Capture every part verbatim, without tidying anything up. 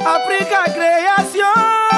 Africa Création,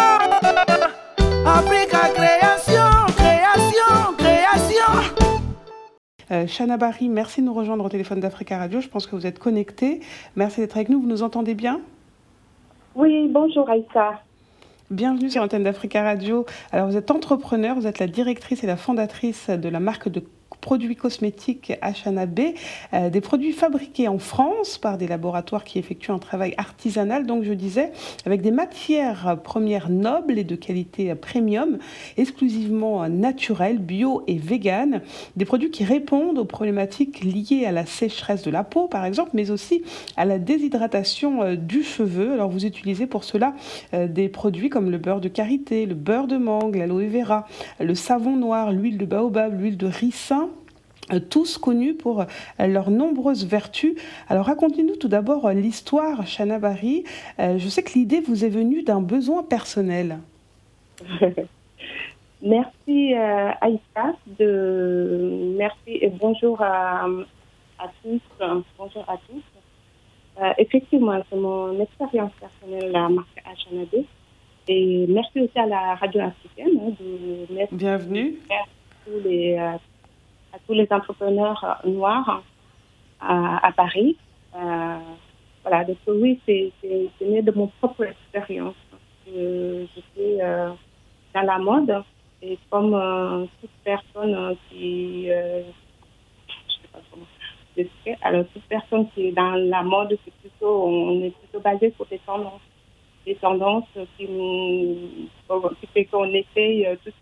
Africa Création, Création, Création. Euh, Chana Barry, merci de nous rejoindre au téléphone d'Africa Radio. Je pense que vous êtes connectée. Merci d'être avec nous. Vous nous entendez bien ? Oui, bonjour Aïssa. Bienvenue sur l'antenne d'Africa Radio. Alors, vous êtes entrepreneur, vous êtes la directrice et la fondatrice de la marque de produits cosmétiques Ashana B, euh, des produits fabriqués en France par des laboratoires qui effectuent un travail artisanal, donc je disais, avec des matières premières nobles et de qualité premium, exclusivement naturelles, bio et vegan, des produits qui répondent aux problématiques liées à la sécheresse de la peau, par exemple, mais aussi à la déshydratation euh, du cheveu. Alors, vous utilisez pour cela euh, des produits comme le beurre de karité, le beurre de mangue, l'aloe vera, le savon noir, l'huile de baobab, l'huile de ricin, tous connus pour leurs nombreuses vertus. Alors racontez-nous tout d'abord l'histoire, Chana Barry. Euh, je sais que l'idée vous est venue d'un besoin personnel. Merci euh, Aïssa, de... merci et bonjour à, à tous. Bonjour à tous. Euh, effectivement, c'est mon expérience personnelle, la marque Ashana B. Et merci aussi à la radio africaine hein, de mettre Bienvenue. tous les euh, à tous les entrepreneurs noirs à, à Paris. Euh, voilà, donc oui, c'est, c'est, c'est né de mon propre expérience. Je, j'étais euh, dans la mode et comme euh, toute personne euh, qui, euh, je sais pas comment expliquer, alors toute personne qui est dans la mode, c'est plutôt, on est plutôt basé sur des tendances, des tendances qui nous, qui fait qu'on essaye tout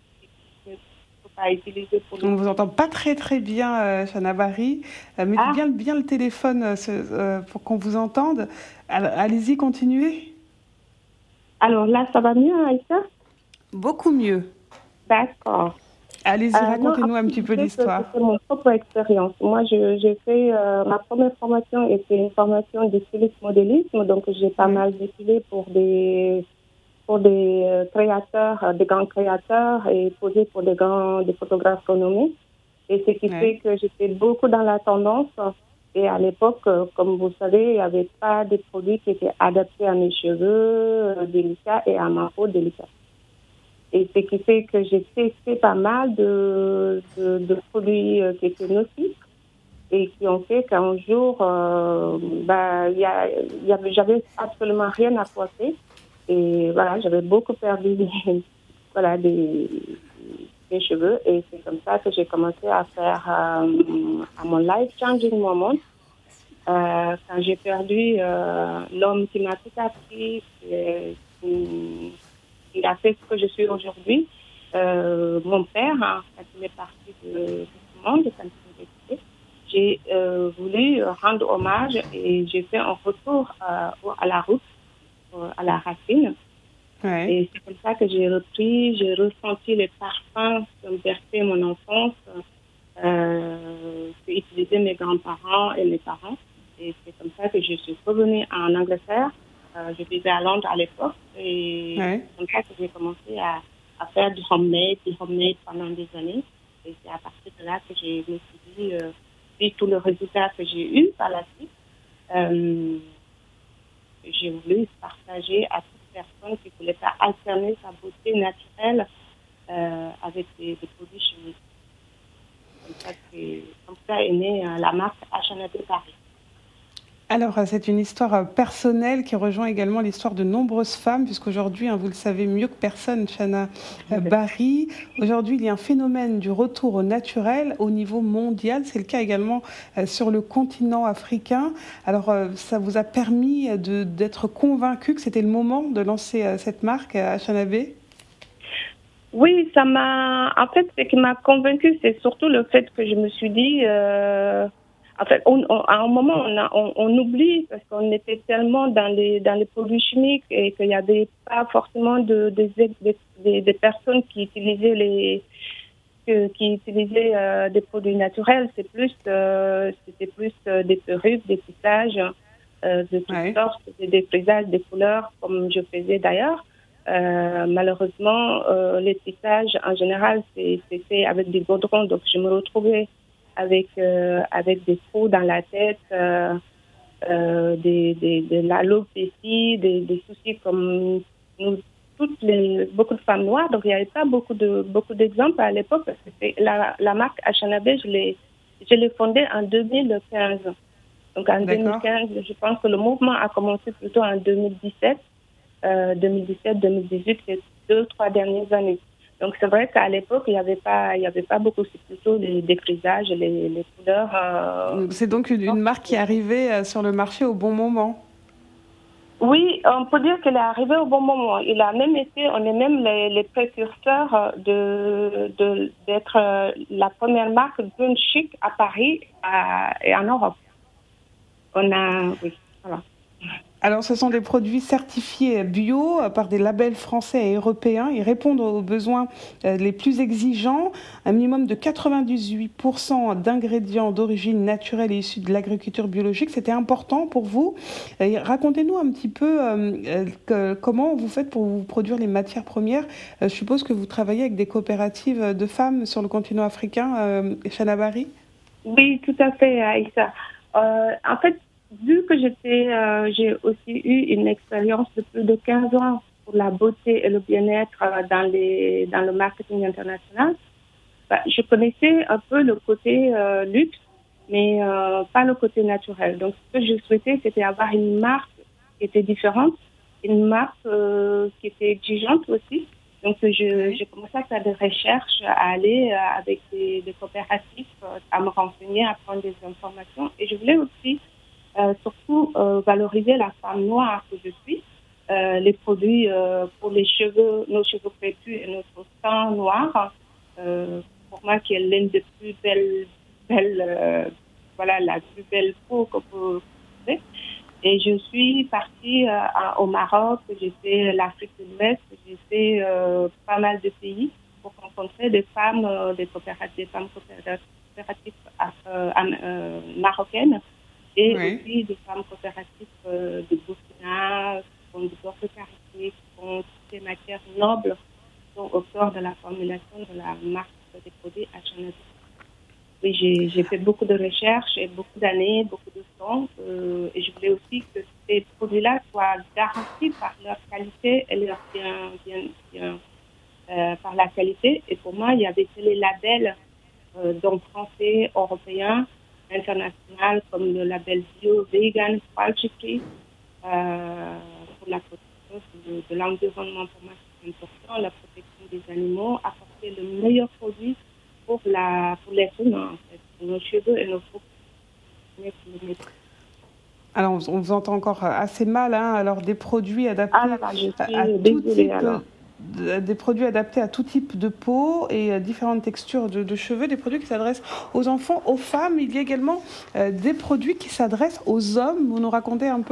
à utiliser pour On ne vous entend pas très très bien, euh, Chana Barry. Euh, mettez ah. bien, bien le téléphone euh, ce, euh, pour qu'on vous entende. Alors, allez-y, continuez. Alors là, ça va mieux, Aïssa ? Beaucoup mieux. D'accord. Allez-y, euh, racontez-nous non, un petit peu l'histoire. C'est mon propre expérience. Moi, je, j'ai fait, euh, ma première formation était une formation de stylisme modélisme, donc j'ai pas mmh. mal défilé pour des... pour des euh, créateurs, euh, des grands créateurs et posé pour des grands des photographes renommés. Et ce qui ouais. fait que j'étais beaucoup dans la tendance. Et à l'époque, euh, comme vous savez, il n'y avait pas de produits qui étaient adaptés à mes cheveux euh, délicats et à ma peau délicate. Et ce qui fait que j'ai testé pas mal de, de, de produits euh, qui étaient nocifs et qui ont fait qu'un jour, euh, bah, y a, y avait, j'avais absolument rien à porter. Et voilà, j'avais beaucoup perdu des, voilà, des, des cheveux. Et c'est comme ça que j'ai commencé à faire euh, à mon life changing moment. Euh, quand j'ai perdu euh, l'homme qui m'a tout appris, et, et, il a fait ce que je suis aujourd'hui. Euh, mon père, hein, quand il est parti de, de ce monde, quand il est décédé, j'ai euh, voulu rendre hommage et j'ai fait un retour euh, à la route, à la racine. Ouais. Et c'est comme ça que j'ai repris, j'ai ressenti les parfums qui ont bercé mon enfance, euh, que utilisaient mes grands-parents et mes parents. Et c'est comme ça que je suis revenue en Angleterre. Euh, je vivais à Londres à l'époque. Et ouais. c'est comme ça que j'ai commencé à, à faire du homemade, du homemade pendant des années. Et c'est à partir de là que je me suis dit, euh, vu tous les résultats que j'ai eus par la suite, euh, j'ai voulu partager à toute personne qui ne voulait pas alterner sa beauté naturelle euh, avec des, des produits chimiques. Comme ça, c'est, comme ça est née euh, la marque Ashana B Paris. Alors, c'est une histoire personnelle qui rejoint également l'histoire de nombreuses femmes, puisqu'aujourd'hui, hein, vous le savez mieux que personne, Chana Barry, aujourd'hui, il y a un phénomène du retour au naturel au niveau mondial. C'est le cas également euh, sur le continent africain. Alors, euh, ça vous a permis de, d'être convaincu que c'était le moment de lancer euh, cette marque, euh, Ashana B ? Oui, ça m'a... En fait, ce qui m'a convaincue, c'est surtout le fait que je me suis dit... Euh... En fait, on, on, à un moment, on, a, on, on oublie parce qu'on était tellement dans les dans les produits chimiques et qu'il n'y avait pas forcément de, de, de, de, de personnes qui utilisaient les que, qui utilisaient euh, des produits naturels. C'est plus euh, c'était plus euh, des perruques, des tissages euh, de toutes ouais. sortes, des défrisages, des couleurs comme je faisais d'ailleurs. Euh, malheureusement, euh, les tissages en général c'est, c'est fait avec des goudrons, donc je me retrouvais avec euh, avec des trous dans la tête, euh, euh, des, des, de l'alopécie, des, des soucis comme nous, toutes les, beaucoup de femmes noires. Donc, il n'y avait pas beaucoup, de, beaucoup d'exemples à l'époque. Parce que c'est la, la marque Achanabé, je l'ai, je l'ai fondée en deux mille quinze. Donc, en D'accord. deux mille quinze, je pense que le mouvement a commencé plutôt en deux mille dix-sept. Euh, deux mille dix-sept, deux mille dix-huit, c'est deux, trois dernières années. Donc, c'est vrai qu'à l'époque, il n'y avait pas, il y avait pas beaucoup, c'est plutôt les décrisages, les, les couleurs. Euh, c'est donc une, une marque qui est arrivée sur le marché au bon moment. Oui, on peut dire qu'elle est arrivée au bon moment. Il a même été, on est même les, les précurseurs de, de, d'être la première marque brune chic à Paris à, et en Europe. On a, oui, voilà. Alors, ce sont des produits certifiés bio par des labels français et européens. Ils répondent aux besoins les plus exigeants. Un minimum de quatre-vingt-dix-huit pour cent d'ingrédients d'origine naturelle et issus de l'agriculture biologique. C'était important pour vous. Et racontez-nous un petit peu euh, que, comment vous faites pour vous produire les matières premières. Euh, je suppose que vous travaillez avec des coopératives de femmes sur le continent africain, euh, Chanabari. Oui, tout à fait, Aïssa. Euh, en fait, vu que j'étais, euh, j'ai aussi eu une expérience de plus de quinze ans pour la beauté et le bien-être euh, dans, les, dans le marketing international, bah, je connaissais un peu le côté euh, luxe, mais euh, pas le côté naturel. Donc, ce que je souhaitais, c'était avoir une marque qui était différente, une marque euh, qui était exigeante aussi. Donc, je, j'ai commencé à faire des recherches, à aller euh, avec des, des coopératives, euh, à me renseigner, à prendre des informations. Et je voulais aussi Euh, surtout euh, valoriser la femme noire que je suis, euh, les produits euh, pour les cheveux, nos cheveux crépus et notre teint noir, euh, pour moi qui est l'une des plus belles, belles euh, voilà, la plus belle peau qu'on peut trouver. Et je suis partie euh, à, au Maroc, j'ai fait l'Afrique de l'Ouest, j'ai fait euh, pas mal de pays pour rencontrer des femmes, euh, des coopératives, des femmes coopératives euh, euh, marocaines. Et oui. aussi des femmes coopératives euh, de Burkina, qui font du beurre de karité, qui font toutes ces matières nobles qui sont au cœur de la formulation de la marque des produits Achanabé. Oui, j'ai, j'ai fait beaucoup de recherches et beaucoup d'années, beaucoup de temps. Euh, et je voulais aussi que ces produits-là soient garantis par leur qualité et leur bien, bien, bien euh, par la qualité. Et pour moi, il y avait les labels euh, donc français, européens, international comme le label bio, vegan, cruelty free, euh, pour la protection de, de l'environnement. Pour moi, c'est important, la protection des animaux, apporter le meilleur produit pour, la, pour les humains, en fait, pour nos cheveux et nos peaux. Alors, on vous entend encore assez mal, hein. Alors, des produits adaptés ah, là, là, je suis à, à tout type... Alors. Des produits adaptés à tout type de peau et à différentes textures de, de cheveux, des produits qui s'adressent aux enfants, aux femmes. Il y a également euh, des produits qui s'adressent aux hommes. Vous nous racontez un peu ?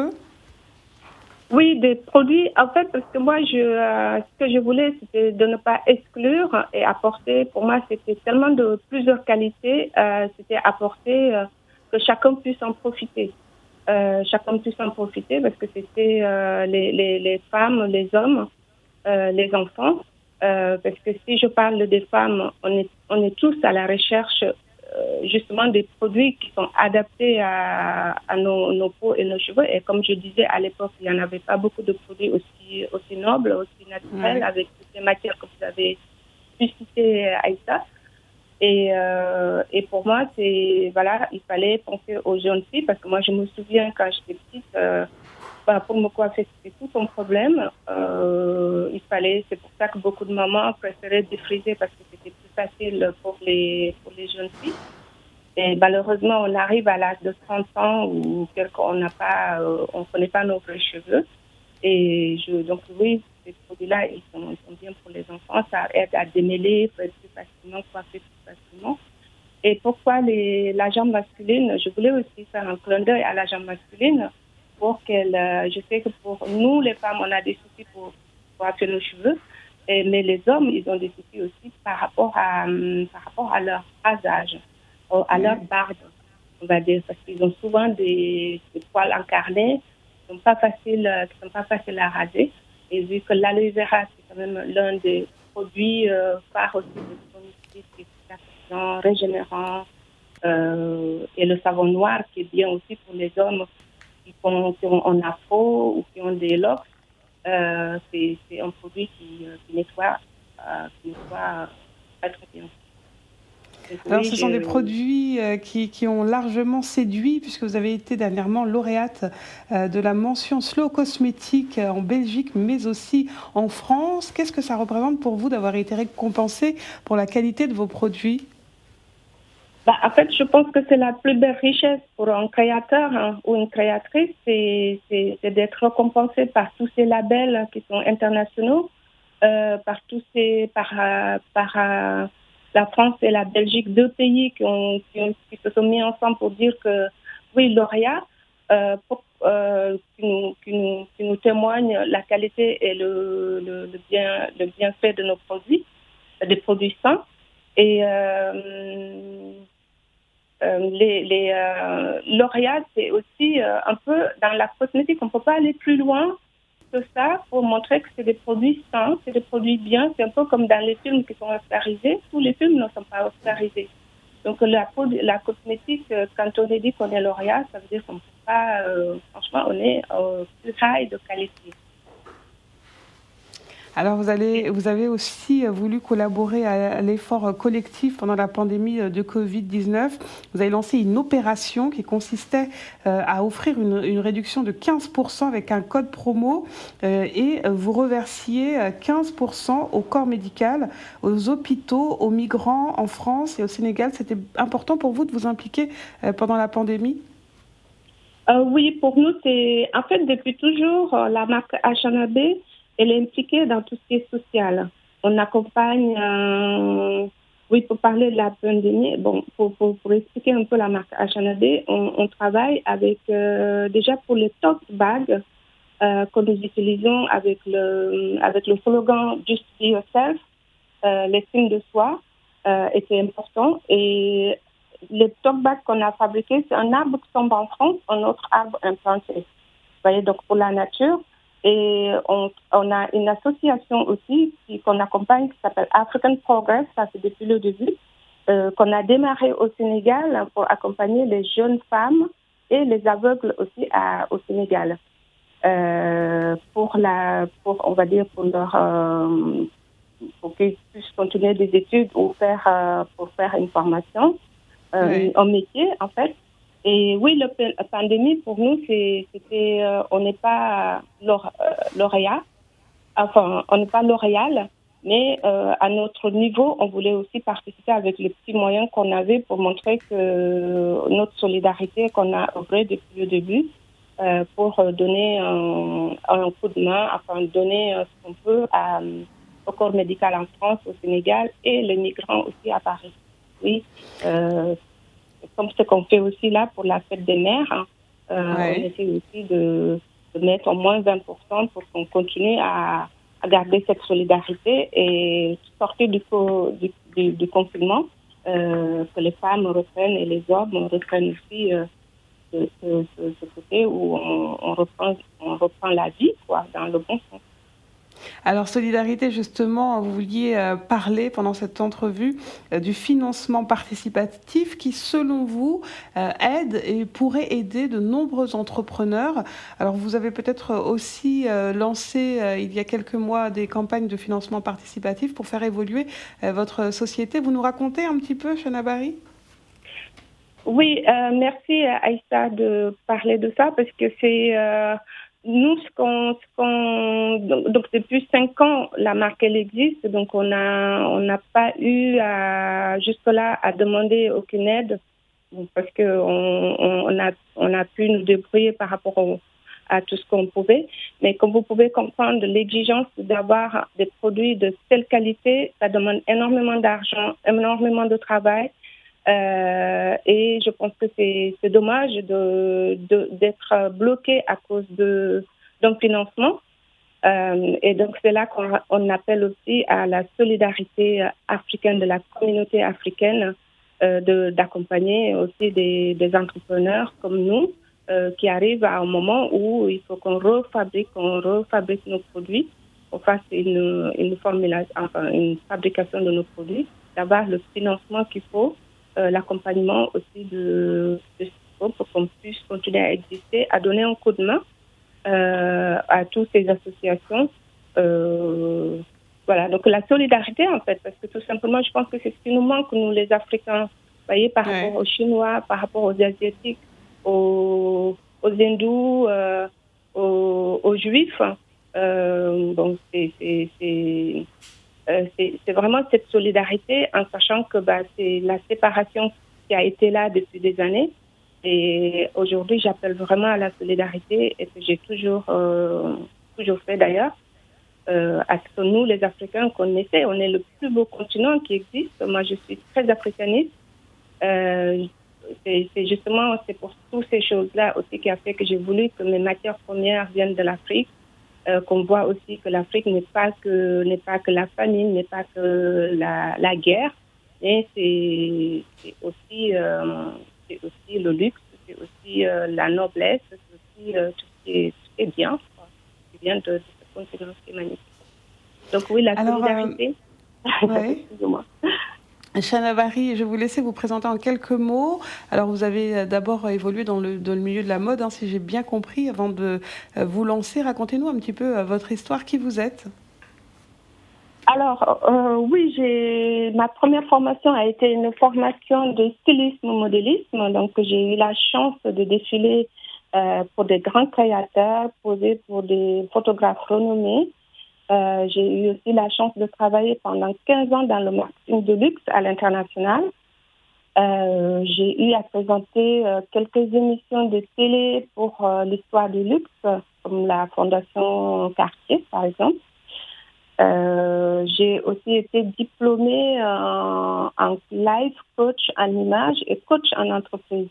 Oui, des produits, en fait, parce que moi, je, euh, ce que je voulais, c'était de ne pas exclure et apporter, pour moi, c'était tellement de plusieurs qualités, euh, c'était apporter euh, que chacun puisse en profiter. Euh, chacun puisse en profiter parce que c'était euh, les, les, les femmes, les hommes, Euh, les enfants, euh, parce que si je parle des femmes, on est, on est tous à la recherche euh, justement des produits qui sont adaptés à, à nos, nos peaux et nos cheveux. Et comme je disais à l'époque, il n'y en avait pas beaucoup de produits aussi, aussi nobles, aussi naturels, ouais. avec toutes les matières que vous avez pu citer, Aïssa. Et, euh, et pour moi, c'est, voilà, il fallait penser aux jeunes filles, parce que moi, je me souviens quand j'étais petite, euh, Bah, pour me coiffer, c'était tout un problème. Euh, il fallait, c'est pour ça que beaucoup de mamans préféraient défriser parce que c'était plus facile pour les, pour les jeunes filles. Et malheureusement, on arrive à l'âge de trente ans où on n'a pas, euh, on connaît pas nos vrais cheveux. Et je, donc oui, ces produits-là, ils sont, ils sont bien pour les enfants. Ça aide à démêler, faire plus facilement, coiffer plus facilement. Et pourquoi les, la jambe masculine? Je voulais aussi faire un clin d'œil à la jambe masculine. Pour qu'elle, euh, je sais que pour nous, les femmes, on a des soucis pour coiffer nos cheveux, et, mais les hommes, ils ont des soucis aussi par rapport à, um, par rapport à leur rasage, à leur barbe, on va dire, parce qu'ils ont souvent des, des poils incarnés qui sont pas faciles, qui sont pas faciles à raser. Et vu que l'aloe vera, c'est quand même l'un des produits euh, phares aussi de tonicité, qui est régénérant, euh, et le savon noir qui est bien aussi pour les hommes. qui, font, qui ont en afro ou qui ont des locks. Euh, c'est, c'est un produit qui, qui nettoie, euh, qui nettoie très très bien. Alors, ce sont des produits qui, qui ont largement séduit, puisque vous avez été dernièrement lauréate de la mention Slow Cosmétique en Belgique, mais aussi en France. Qu'est-ce que ça représente pour vous d'avoir été récompensée pour la qualité de vos produits ? Bah, en fait, je pense que c'est la plus belle richesse pour un créateur hein, ou une créatrice, c'est, c'est, c'est d'être récompensé par tous ces labels qui sont internationaux, euh, par tous ces, par, euh, par euh, la France et la Belgique, deux pays qui, ont, qui, ont, qui se sont mis ensemble pour dire que oui, lauréat, euh, pour, euh, qui, nous, qui, nous, qui nous témoigne la qualité et le, le, le, bien, le bienfait de nos produits, des produits sains. Et euh, euh, les, les euh, lauréats, c'est aussi euh, un peu dans la cosmétique, on ne peut pas aller plus loin que ça pour montrer que c'est des produits sains, c'est des produits bien. C'est un peu comme dans les films qui sont oscarisés. Tous les films ne sont pas oscarisés. Donc la, la cosmétique, quand on est dit qu'on est lauréat, ça veut dire qu'on ne peut pas, euh, franchement, on est au plus high de qualité. Alors, vous, allez, vous avez aussi voulu collaborer à l'effort collectif pendant la pandémie de covid dix-neuf. Vous avez lancé une opération qui consistait à offrir une, une réduction de quinze pour cent avec un code promo et vous reversiez quinze pour cent au corps médical, aux hôpitaux, aux migrants en France et au Sénégal. C'était important pour vous de vous impliquer pendant la pandémie ? euh, Oui, pour nous, c'est en fait depuis toujours la marque H&B. Elle est impliquée dans tout ce qui est social. On accompagne, euh, oui, pour parler de la pandémie, bon, pour, pour, pour expliquer un peu la marque H&B, on, on travaille avec, euh, déjà pour les tote bags euh, que nous utilisons avec le, avec le slogan Just Be Yourself, euh, l'estime de soi euh, était important. Et les tote bags qu'on a fabriqués, c'est un arbre qui tombe en France, un autre arbre implanté. Vous voyez, donc pour la nature. Et on, on a une association aussi qui, qu'on accompagne qui s'appelle African Progress, ça c'est depuis le début, euh, qu'on a démarré au Sénégal pour accompagner les jeunes femmes et les aveugles aussi à, au Sénégal. Euh, pour la, pour, on va dire, pour leur, euh, pour qu'ils puissent continuer des études ou faire, euh, pour faire une formation, euh, oui. un métier en fait. Et oui, le, la pandémie, pour nous, c'est, c'était, euh, on n'est pas lauréat, enfin, on n'est pas lauréal, mais euh, à notre niveau, on voulait aussi participer avec les petits moyens qu'on avait pour montrer que notre solidarité qu'on a œuvré depuis le début, euh, pour donner un, un coup de main, enfin, donner euh, ce qu'on peut à, au corps médical en France, au Sénégal et les migrants aussi à Paris. Oui. Euh, Comme ce qu'on fait aussi là pour la fête des mères, hein. euh, ouais. On essaie aussi de, de mettre au moins vingt pour cent pour qu'on continue à, à garder cette solidarité et sortir du, du, du, du confinement, euh, que les femmes reprennent et les hommes reprennent aussi euh, ce, ce, ce côté où on, on, reprend, on reprend la vie, quoi, dans le bon sens. Alors, solidarité, justement, vous vouliez euh, parler pendant cette entrevue euh, du financement participatif qui, selon vous, euh, aide et pourrait aider de nombreux entrepreneurs. Alors, vous avez peut-être aussi euh, lancé, euh, il y a quelques mois, des campagnes de financement participatif pour faire évoluer euh, votre société. Vous nous racontez un petit peu, Chana Bari ? Oui, euh, merci Aïssa de parler de ça parce que c'est... Euh, Nous, ce qu'on, ce qu'on, donc, donc depuis cinq ans, la marque elle existe, donc on a, on n'a pas eu à, jusque-là à demander aucune aide parce que on, on a, on a pu nous débrouiller par rapport au, à tout ce qu'on pouvait. Mais comme vous pouvez comprendre, l'exigence d'avoir des produits de telle qualité, ça demande énormément d'argent, énormément de travail. Euh, et je pense que c'est, c'est dommage de, de, d'être bloqué à cause de, d'un financement. Euh, et donc, c'est là qu'on on appelle aussi à la solidarité africaine, de la communauté africaine, euh, de, d'accompagner aussi des, des entrepreneurs comme nous euh, qui arrivent à un moment où il faut qu'on refabrique, qu'on refabrique nos produits, qu'on fasse une, une formulation, enfin, une fabrication de nos produits, d'avoir le financement qu'il faut. Euh, l'accompagnement aussi de, de, pour qu'on puisse continuer à exister, à donner un coup de main euh, à toutes ces associations. Euh, voilà, donc la solidarité en fait, parce que tout simplement, je pense que c'est ce qui nous manque, nous les Africains, vous voyez, par rapport Ouais. aux Chinois, par rapport aux Asiatiques, aux, aux Hindous, euh, aux, aux Juifs. Euh, donc c'est, c'est, c'est, euh, c'est, c'est vraiment cette solidarité, en sachant que bah, c'est la séparation qui a été là depuis des années. Et aujourd'hui, j'appelle vraiment à la solidarité et que j'ai toujours, euh, toujours fait d'ailleurs, euh, à ce que nous, les Africains, qu'on essaie. On est le plus beau continent qui existe. Moi, je suis très africaniste. Euh, c'est, c'est justement, c'est pour toutes ces choses-là aussi qui a fait que j'ai voulu que mes matières premières viennent de l'Afrique. Euh, qu'on voit aussi que l'Afrique n'est pas que, n'est pas que la famine, n'est pas que la, la guerre, mais c'est, c'est aussi... Euh, c'est aussi le luxe, c'est aussi euh, la noblesse, c'est aussi euh, tout, ce qui est, tout ce qui est bien, quoi, qui vient de, de ce continent qui est magnifique. Donc oui, la Alors, solidarité. Euh, ouais. Excusez-moi. Chana Bari, je vais vous laisser vous présenter en quelques mots. Alors, vous avez d'abord évolué dans le, dans le milieu de la mode, hein, si j'ai bien compris. Avant de vous lancer, racontez-nous un petit peu votre histoire, qui vous êtes. Alors, euh, oui, j'ai ma première formation a été une formation de stylisme modélisme. Donc, j'ai eu la chance de défiler euh, pour des grands créateurs, poser pour des photographes renommés. Euh, j'ai eu aussi la chance de travailler pendant quinze ans dans le marketing de luxe à l'international. Euh, j'ai eu à présenter euh, quelques émissions de télé pour euh, l'histoire du luxe, comme la Fondation Cartier, par exemple. Euh, j'ai aussi été diplômée en, en life coach en image et coach en entreprise.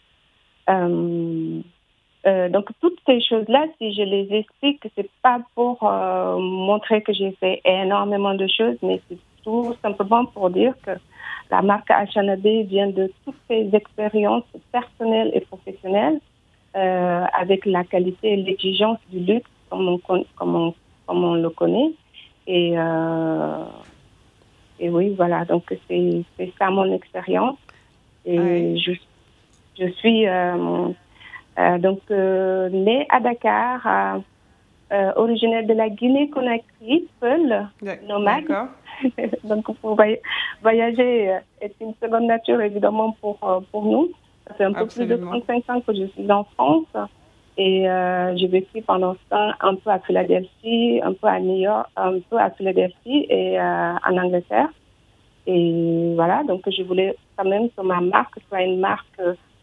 Euh, euh, donc toutes ces choses-là, si je les explique, c'est pas pour euh, montrer que j'ai fait énormément de choses, mais c'est tout simplement pour dire que la marque Ashana B vient de toutes ces expériences personnelles et professionnelles euh, avec la qualité et l'exigence du luxe comme on, comme on, comme on le connaît. Et, euh, et oui, voilà, donc c'est, c'est ça mon expérience. Et ouais. je, je suis euh, euh, donc euh, née à Dakar, euh, euh, originaire de la Guinée-Conakry, seule, nomade. D'accord. Donc pour voyager est une seconde nature évidemment pour, pour nous. Ça fait un peu Absolument. plus de trente-cinq ans que je suis en France. Et euh, j'ai vécu pendant ce temps un peu à Philadelphie, un peu à New York, un peu à Philadelphie et euh, en Angleterre. Et voilà, donc je voulais quand même que ma marque soit une marque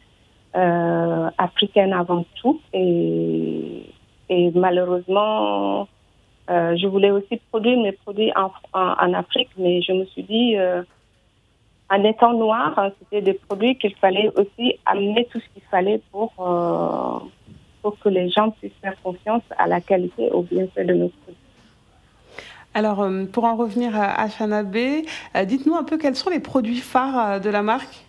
euh, africaine avant tout. Et, et malheureusement, euh, je voulais aussi produire mes produits en, en, en Afrique, mais je me suis dit, euh, en étant noire, hein, c'était des produits qu'il fallait aussi amener tout ce qu'il fallait pour... Euh, pour que les gens puissent faire confiance à la qualité et au bienfait de nos produits. Alors, pour en revenir à Ashana B, dites-nous un peu quels sont les produits phares de la marque.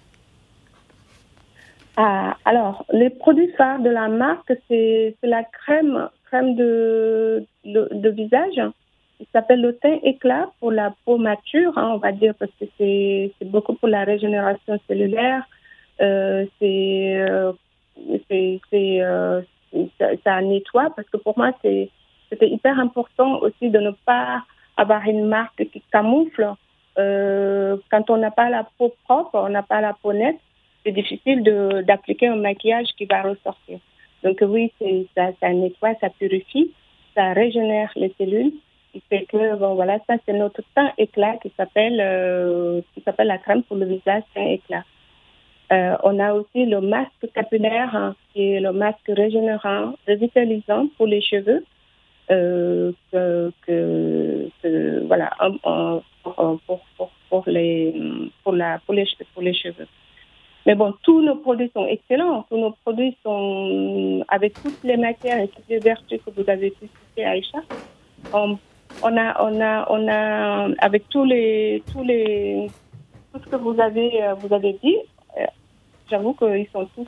Ah, alors, les produits phares de la marque, c'est, c'est la crème, crème de, de, de visage. Il s'appelle le teint éclat pour la peau mature, hein, on va dire, parce que c'est, c'est beaucoup pour la régénération cellulaire. Euh, c'est, euh, c'est, c'est euh, Ça, ça nettoie, parce que pour moi, c'est, c'était hyper important aussi de ne pas avoir une marque qui camoufle. Euh, quand on n'a pas la peau propre, on n'a pas la peau nette, c'est difficile de, d'appliquer un maquillage qui va ressortir. Donc oui, c'est, ça, ça nettoie, ça purifie, ça régénère les cellules. Il fait que, bon voilà, ça c'est notre teint éclat qui s'appelle, euh, qui s'appelle la crème pour le visage teint éclat. Euh, on a aussi le masque capillaire, hein, qui est le masque régénérant, revitalisant pour les cheveux, euh, que, que, que voilà, pour, pour, pour, pour, les, pour, la, pour, les, pour les cheveux. Mais bon, tous nos produits sont excellents. Tous nos produits sont avec toutes les matières et toutes les vertus que vous avez pu citer, Aïcha. On, on a, on a, on a, avec tous les, tous les, tout ce que vous avez, vous avez dit. J'avoue qu'ils sont tous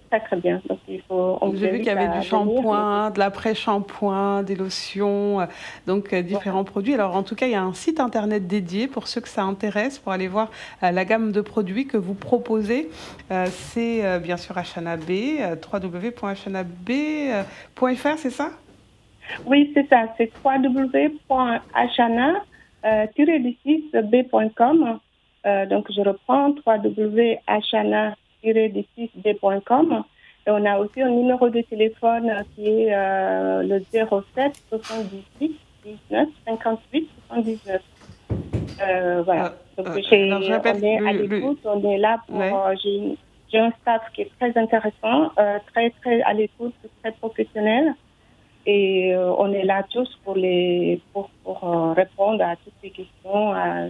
très très bien. Donc il faut. On J'ai vu qu'il y avait du venir, shampoing, de l'après-shampoing, des lotions, euh, donc euh, différents voilà. produits. Alors en tout cas, il y a un site internet dédié pour ceux que ça intéresse, pour aller voir euh, la gamme de produits que vous proposez. Euh, c'est euh, bien sûr Ashana B, euh, w w w point ashana b point f r, c'est ça? Oui, c'est ça. C'est w w w point ashana tiret b point com. Euh, donc je reprends w w w point ashana tiret b point com. Et on a aussi un numéro de téléphone qui est euh, le zéro sept soixante-dix-huit dix-neuf cinquante-huit soixante-dix-neuf. Euh, voilà. Donc, Euh, j'ai, alors je répète, on est à le, le... l'écoute, on est là pour. Ouais. Euh, j'ai, j'ai un staff qui est très intéressant, euh, très, très à l'écoute, très professionnel. Et euh, on est là tous pour, les, pour, pour euh, répondre à toutes les questions. À,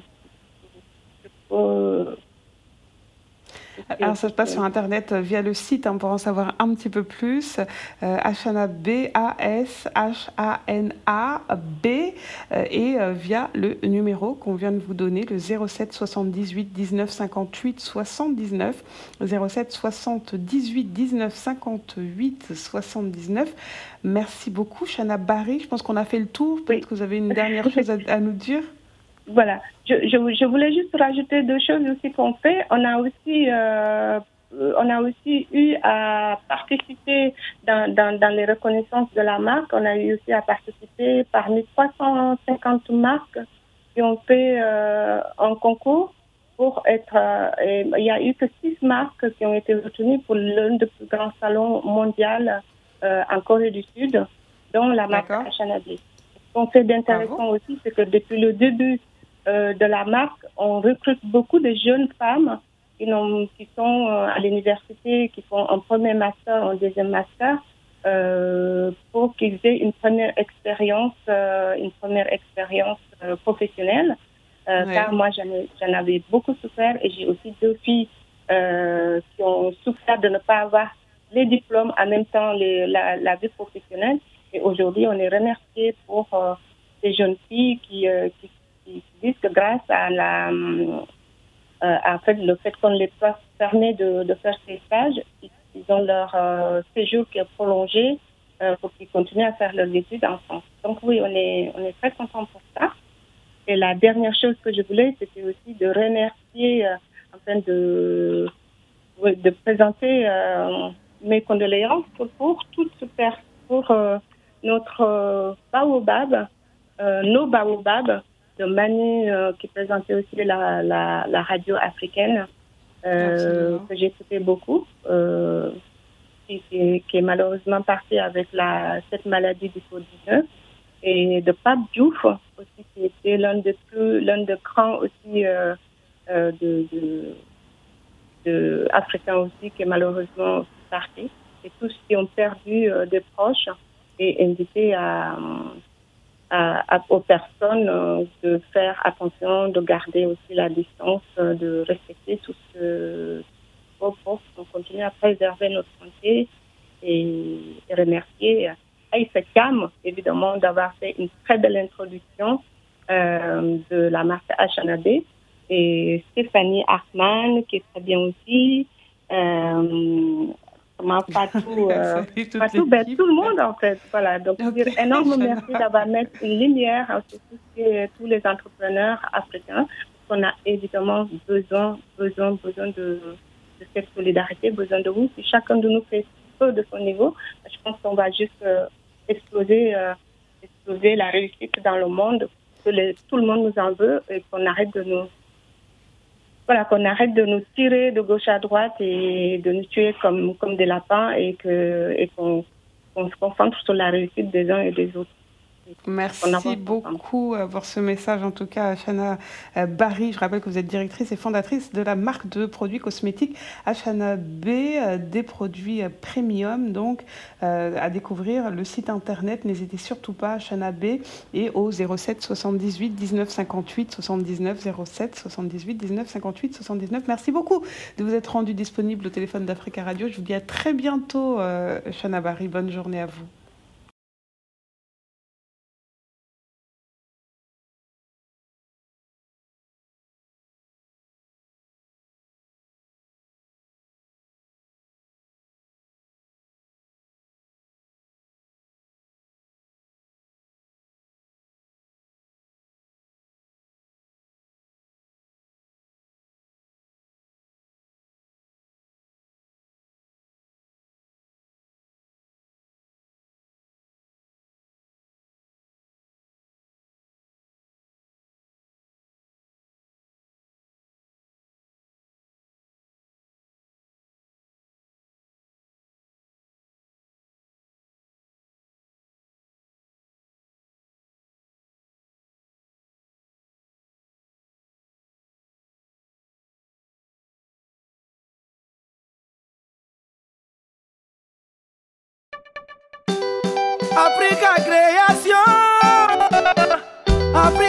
euh, Alors, ça se passe sur Internet euh, via le site hein, pour en savoir un petit peu plus. Euh, Ashana B, A S H A N A B, euh, et euh, via le numéro qu'on vient de vous donner, le zéro sept soixante-dix-huit dix-neuf cinquante-huit soixante-dix-neuf, zéro sept soixante-dix-huit dix-neuf cinquante-huit soixante-dix-neuf. Merci beaucoup, Shana Barry. Je pense qu'on a fait le tour. Peut-être oui. que vous avez une dernière chose à, à nous dire. Voilà, je, je, je voulais juste rajouter deux choses aussi qu'on fait. On a aussi, euh, on a aussi eu à participer dans, dans, dans les reconnaissances de la marque. On a eu aussi à participer parmi trois cent cinquante marques qui ont fait euh, un concours pour être. Euh, et il n'y a eu que six marques qui ont été retenues pour l'un des plus grands salons mondiaux euh, en Corée du Sud, dont la marque Ashana B. Ce qu'on fait d'intéressant aussi, c'est que depuis le début Euh, de la marque, on recrute beaucoup de jeunes femmes qui, qui sont euh, à l'université, qui font un premier master, un deuxième master, euh, pour qu'ils aient une première expérience, euh, une première expérience euh, professionnelle. Euh, oui. Car moi, j'en, ai, j'en avais beaucoup souffert et j'ai aussi deux filles euh, qui ont souffert de ne pas avoir les diplômes en même temps les, la, la vie professionnelle. Et aujourd'hui, on est remerciés pour euh, ces jeunes filles qui, euh, qui qui disent que grâce à la, euh, en fait, le fait qu'on les permet de, de faire ces stages, ils, ils ont leur euh, séjour qui est prolongé euh, pour qu'ils continuent à faire leurs études en France. Donc oui, on est, on est très contents pour ça. Et la dernière chose que je voulais, c'était aussi de remercier, euh, enfin de, de présenter euh, mes condoléances pour, pour toute super, pour euh, notre euh, baobab, euh, nos baobabs, de Manu euh, qui présentait aussi la, la, la radio africaine, euh, que j'écoutais beaucoup, euh, qui, qui, qui est malheureusement parti avec la, cette maladie du covid dix-neuf, et de Pape Diouf, aussi, qui était l'un des plus, l'un des grands aussi euh, euh, de, de, de africains aussi, qui est malheureusement parti. Et tous qui ont perdu euh, des proches et invités à... À, à, aux personnes euh, de faire attention, de garder aussi la distance, euh, de respecter tout ce pour qu'on continue à préserver notre santé et, et remercier Aïssa Kam, évidemment, d'avoir fait une très belle introduction euh, de la marque Ashana B, et Stéphanie Hartmann, qui est très bien aussi, euh, Fatou, euh, Fatou, ben, tout le monde en fait. Voilà. Donc, okay. Dire énorme merci d'avoir mis une lumière hein, sur tout ce qui est, tous les entrepreneurs africains. On a évidemment besoin, besoin, besoin de, de cette solidarité, besoin de vous. Si chacun de nous fait peu de son niveau, je pense qu'on va juste euh, exploser, euh, exploser la réussite dans le monde. Que les, tout le monde nous en veut et qu'on arrête de nous Voilà, qu'on arrête de nous tirer de gauche à droite et de nous tuer comme, comme des lapins et, que, et qu'on, qu'on se concentre sur la réussite des uns et des autres. Merci beaucoup pour ce message, en tout cas, Ashana Barry. Je rappelle que vous êtes directrice et fondatrice de la marque de produits cosmétiques Ashana B, des produits premium, donc euh, à découvrir le site internet. N'hésitez surtout pas, Ashana B, et au zéro sept soixante-dix-huit dix-neuf cinquante-huit soixante-dix-neuf, zéro sept soixante-dix-huit dix-neuf cinquante-huit soixante-dix-neuf. Merci beaucoup de vous être rendu disponible au téléphone d'Africa Radio. Je vous dis à très bientôt, euh, Ashana Barry. Bonne journée à vous. Africa Création. Africa